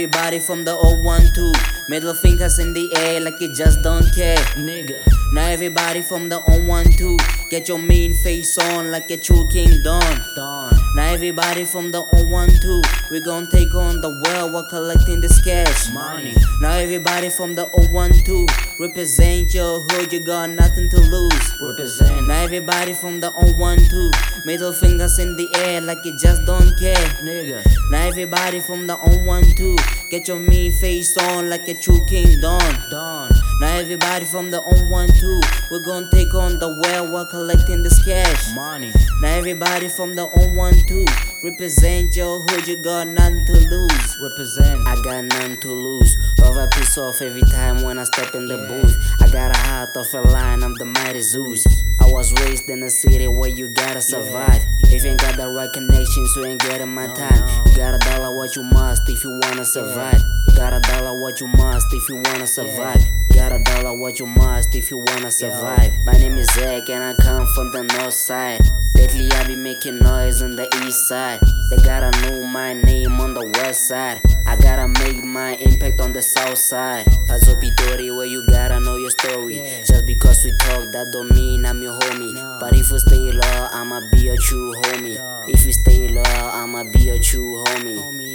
everybody from the 012, middle fingers in the air like you just don't care, nigga. Now everybody from the 012, get your mean face on like a true King Don. Now everybody from the 012, we gon' take on the world while collecting this cash money. Now everybody from the 012, represent your hood, you got nothing to lose. Represent. Now everybody from the 012, middle fingers in the air like you just don't care, nigga. Now everybody from the 012, get your mean face on like a true King Don. Now everybody from the 012, we're gon' take on the world while collecting this cash money. Now everybody from the 012, represent your hood, you got nothing to lose. Represent. I got nothing to lose. Love a piece off every time when I step in the booth. I got a heart of a lion, I'm the mighty Zeus. I was raised in a city where you gotta survive. If you ain't got the right connections, you ain't getting my time. You got a dollar, what you must if you wanna survive. Got a dollar, what you must if you wanna survive. Got a dollar, what you must if you wanna survive. My name is Zach and I come from the north side. Lately I be making noise on the east side. They gotta know my name on the west side. I gotta make my impact on the south side. Paso Pitori, where you gotta know your story. Just because we talk, that don't mean I'm your homie. But if you stay low, I'ma be your true homie. If you stay low, I'ma be your true homie.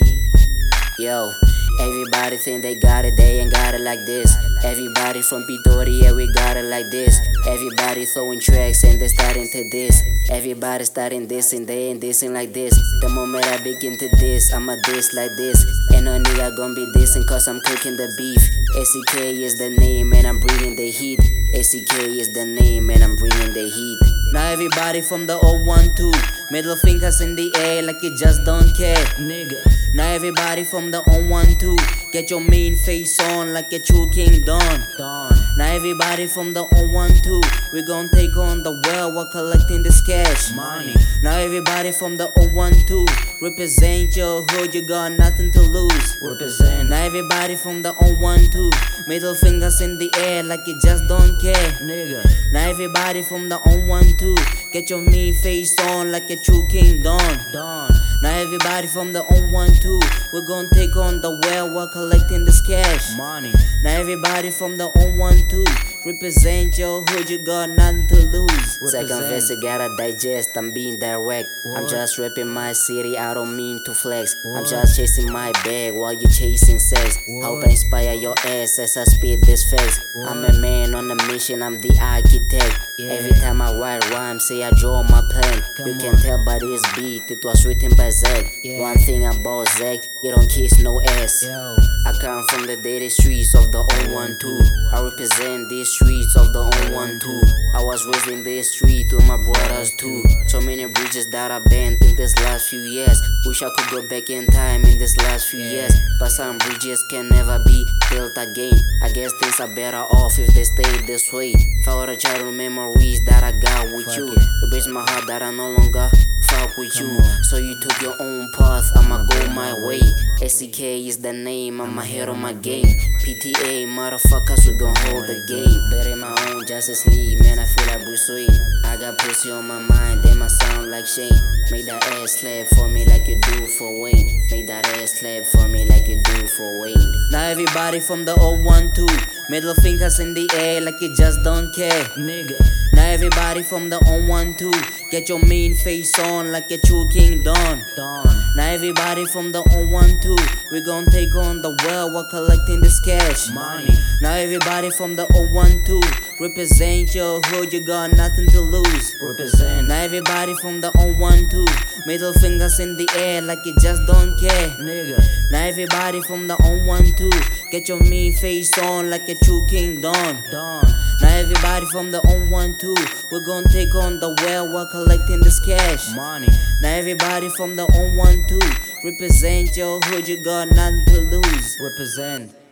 Yo, everybody think they got it, they ain't got it like this. Everybody from Pitori, yeah, we got it like this. Everybody throwing tracks and they starting to diss. Everybody starting dissing, they ain't dissing like this. The moment I begin to diss, I'ma diss like this. Ain't no nigga gon' be dissing cause I'm cooking the beef. ACK is the name and I'm bringing the heat. ACK is the name and I'm bringing the heat. Now everybody from the 012, middle fingers in the air like you just don't care, nigga. Now everybody from the 012, get your mean face on like a true King Don. Now everybody from the 012, we gon' take on the world while collecting this cash money. Now everybody from the 012, represent your hood, you got nothing to lose. Represent. Now everybody from the 012, middle fingers in the air like you just don't care, nigga. Now everybody from the 012, get your mean face on like a true King Don. Now everybody from the 012, we're gon' take on the world while collecting this cash money. Now everybody from the 012, represent your hood, you got nothing to lose. Second verse, you gotta digest, I'm being direct. I'm just repping my city, I don't mean to flex. I'm just chasing my bag while you chasing sex. Hope I inspire your ass as I spit this facts. I'm a man on a mission, I'm the architect. Every time I write rhymes, say I draw my plan. You can tell by this beat, it was written by Zach. One thing about Zach, he don't kiss no ass. I come from the dirty streets of the 012. I represent these streets of the 012. I was raised in this street with my brothers too. So many bridges that I bent in this last few years. Wish I could go back in time in this last few years, but some bridges can never be built again. I guess things are better off if they stay this way. For the childhood memories that I got with you, it breaks my heart that I no longer fuck with you. So you took your own path, I'ma go my way. ACK is the name, I'm ahead on my game. PTA, motherfuckers, we gon' hold the game. Bury my own Justice League, man, I feel like Bruce Wayne. I got pussy on my mind, they might sound like Shane. Make that ass clap for me like you do for Wayne. Make that ass clap for me like you do for Wayne. Now everybody from the 012, middle fingers in the air like you just don't care, nigga. Now everybody from the 012, get your mean face on like a true King Don. Now everybody from the 012, we gon' take on the world while collecting this cash money. Now everybody from the 012, represent your hood, you got nothing to lose. Represent. Now everybody from the 012, middle fingers in the air like you just don't care, nigga. Now everybody from the 012, get your mean face on like a true King Don. Now everybody from the 012, we're gon' take on the world while collecting this cash money. Now everybody from the 012, represent your hood, you got nothing to lose. Represent.